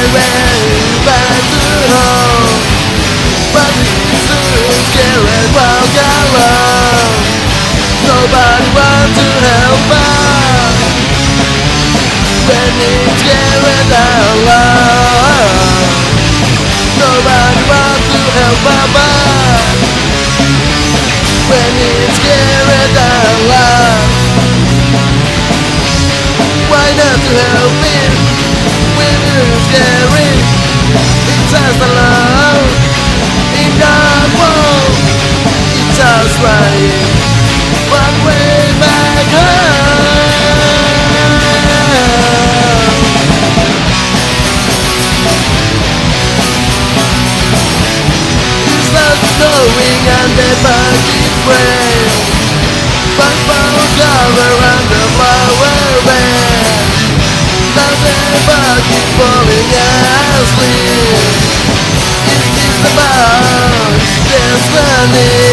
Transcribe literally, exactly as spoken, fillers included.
way back to home, but it's too scary and walk alone. Nobody wants to help us when it's getting alone. Nobody wants to help us when it's getting alone. Why not to help me when it's scary? It's us alone in the world. It's us trying one way back home. It's us going on the bucket trail, but both cover under flower bed. Now the bucket falling asleep. It is the bound destiny.